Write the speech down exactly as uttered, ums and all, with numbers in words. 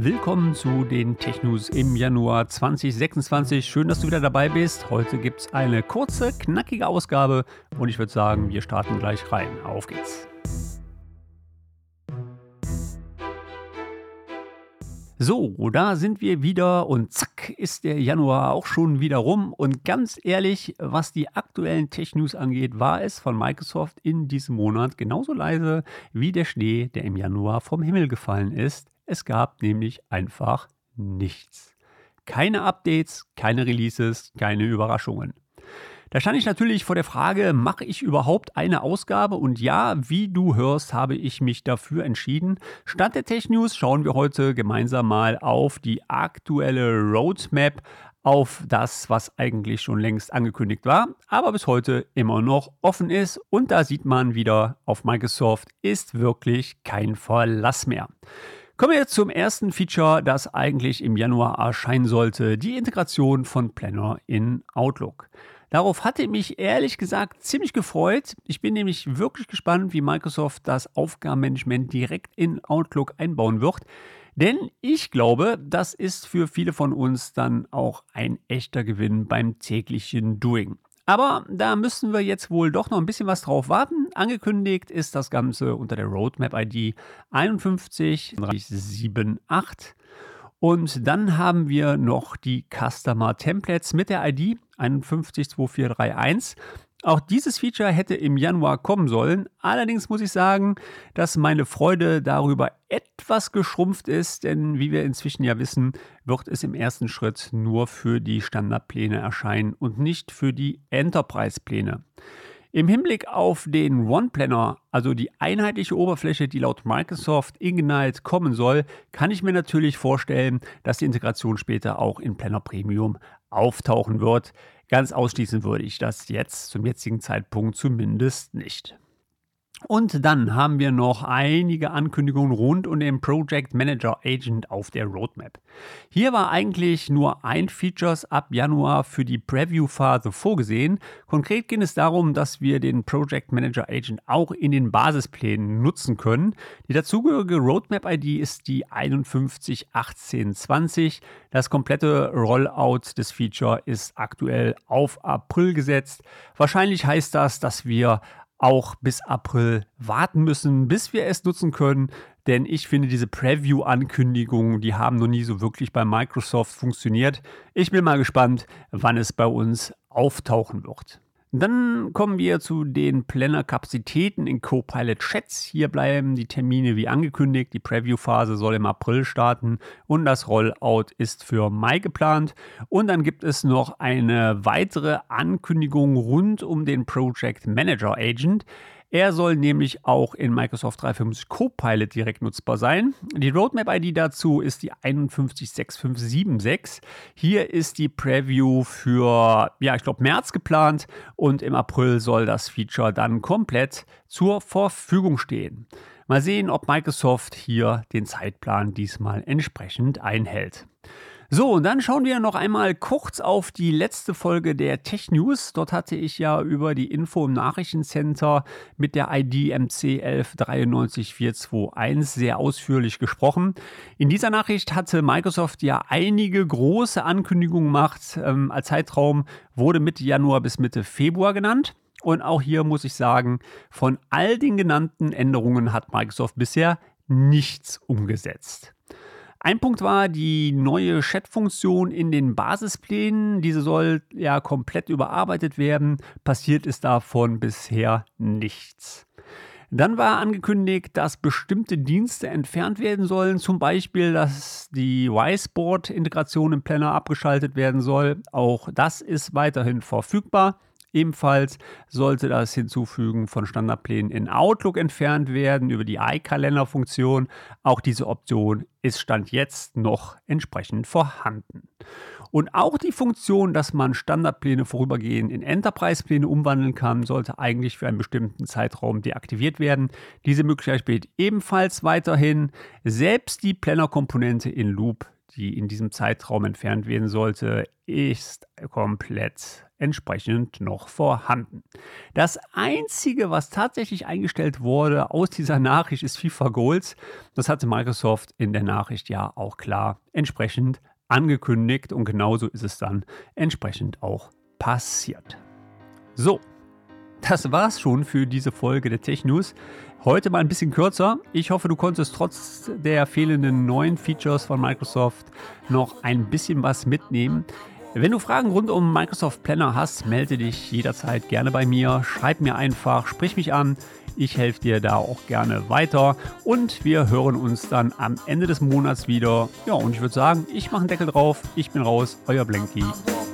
Willkommen zu den Tech-News im Januar zwanzig sechsundzwanzig. Schön, dass du wieder dabei bist. Heute gibt es eine kurze, knackige Ausgabe und ich würde sagen, wir starten gleich rein. Auf geht's. So, da sind wir wieder und zack ist der Januar auch schon wieder rum. Und ganz ehrlich, was die aktuellen Tech-News angeht, war es von Microsoft in diesem Monat genauso leise wie der Schnee, der im Januar vom Himmel gefallen ist. Es gab nämlich einfach nichts. Keine Updates, keine Releases, keine Überraschungen. Da stand ich natürlich vor der Frage, mache ich überhaupt eine Ausgabe? Und ja, wie du hörst, habe ich mich dafür entschieden. Statt der Tech News schauen wir heute gemeinsam mal auf die aktuelle Roadmap, auf das, was eigentlich schon längst angekündigt war, aber bis heute immer noch offen ist. Und da sieht man wieder, auf Microsoft ist wirklich kein Verlass mehr. Kommen wir jetzt zum ersten Feature, das eigentlich im Januar erscheinen sollte, die Integration von Planner in Outlook. Darauf hatte ich mich ehrlich gesagt ziemlich gefreut. Ich bin nämlich wirklich gespannt, wie Microsoft das Aufgabenmanagement direkt in Outlook einbauen wird. Denn ich glaube, das ist für viele von uns dann auch ein echter Gewinn beim täglichen Doing. Aber da müssen wir jetzt wohl doch noch ein bisschen was drauf warten. Angekündigt ist das Ganze unter der Roadmap-I D eins fünf drei sieben acht. Und dann haben wir noch die Customer Templates mit der I D eins fünf zwei vier drei eins. Auch dieses Feature hätte im Januar kommen sollen. Allerdings muss ich sagen, dass meine Freude darüber etwas geschrumpft ist, denn wie wir inzwischen ja wissen, wird es im ersten Schritt nur für die Standardpläne erscheinen und nicht für die Enterprise-Pläne. Im Hinblick auf den One-Planner, also die einheitliche Oberfläche, die laut Microsoft Ignite kommen soll, kann ich mir natürlich vorstellen, dass die Integration später auch in Planner Premium auftauchen wird. Ganz ausschließen würde ich das jetzt zum jetzigen Zeitpunkt zumindest nicht. Und dann haben wir noch einige Ankündigungen rund um den Project Manager Agent auf der Roadmap. Hier war eigentlich nur ein Features ab Januar für die Preview-Phase vorgesehen. Konkret geht es darum, dass wir den Project Manager Agent auch in den Basisplänen nutzen können. Die dazugehörige Roadmap-I D ist die eins fünf eins eins zwanzig. Das komplette Rollout des Feature ist aktuell auf April gesetzt. Wahrscheinlich heißt das, dass wir auch bis April warten müssen, bis wir es nutzen können, denn ich finde diese Preview-Ankündigungen, die haben noch nie so wirklich bei Microsoft funktioniert. Ich bin mal gespannt, wann es bei uns auftauchen wird. Dann kommen wir zu den Planner-Kapazitäten in Copilot Chats. Hier bleiben die Termine wie angekündigt. Die Preview-Phase soll im April starten und das Rollout ist für Mai geplant. Und dann gibt es noch eine weitere Ankündigung rund um den Project Manager Agent. Er soll nämlich auch in Microsoft dreihundertfünfzig Copilot direkt nutzbar sein. Die Roadmap-I D dazu ist die eins fünf sechs fünf sieben sechs. Hier ist die Preview für, ja, ich glaube, März geplant und im April soll das Feature dann komplett zur Verfügung stehen. Mal sehen, ob Microsoft hier den Zeitplan diesmal entsprechend einhält. So, und dann schauen wir noch einmal kurz auf die letzte Folge der Tech News. Dort hatte ich ja über die Info im Nachrichtencenter mit der I D M C eins eins drei neun vier zwei eins sehr ausführlich gesprochen. In dieser Nachricht hatte Microsoft ja einige große Ankündigungen gemacht. Ähm, als Zeitraum wurde Mitte Januar bis Mitte Februar genannt. Und auch hier muss ich sagen, von all den genannten Änderungen hat Microsoft bisher nichts umgesetzt. Ein Punkt war die neue Chat-Funktion in den Basisplänen. Diese soll ja komplett überarbeitet werden. Passiert ist davon bisher nichts. Dann war angekündigt, dass bestimmte Dienste entfernt werden sollen. Zum Beispiel, dass die Whiteboard-Integration im Planner abgeschaltet werden soll. Auch das ist weiterhin verfügbar. Ebenfalls sollte das Hinzufügen von Standardplänen in Outlook entfernt werden über die iCalendar-Funktion. Auch diese Option ist Stand jetzt noch entsprechend vorhanden. Und auch die Funktion, dass man Standardpläne vorübergehend in Enterprise-Pläne umwandeln kann, sollte eigentlich für einen bestimmten Zeitraum deaktiviert werden. Diese Möglichkeit besteht ebenfalls weiterhin. Selbst die Planner-Komponente in Loop, die in diesem Zeitraum entfernt werden sollte, ist komplett entsprechend noch vorhanden. Das Einzige, was tatsächlich eingestellt wurde aus dieser Nachricht, ist FIFA Goals. Das hatte Microsoft in der Nachricht ja auch klar entsprechend angekündigt und genauso ist es dann entsprechend auch passiert. So, das war's schon für diese Folge der Tech News. Heute mal ein bisschen kürzer. Ich hoffe, du konntest trotz der fehlenden neuen Features von Microsoft noch ein bisschen was mitnehmen. Wenn du Fragen rund um Microsoft Planner hast, melde dich jederzeit gerne bei mir. Schreib mir einfach, sprich mich an. Ich helfe dir da auch gerne weiter und wir hören uns dann am Ende des Monats wieder. Ja, und ich würde sagen, ich mache einen Deckel drauf. Ich bin raus, euer Blanky.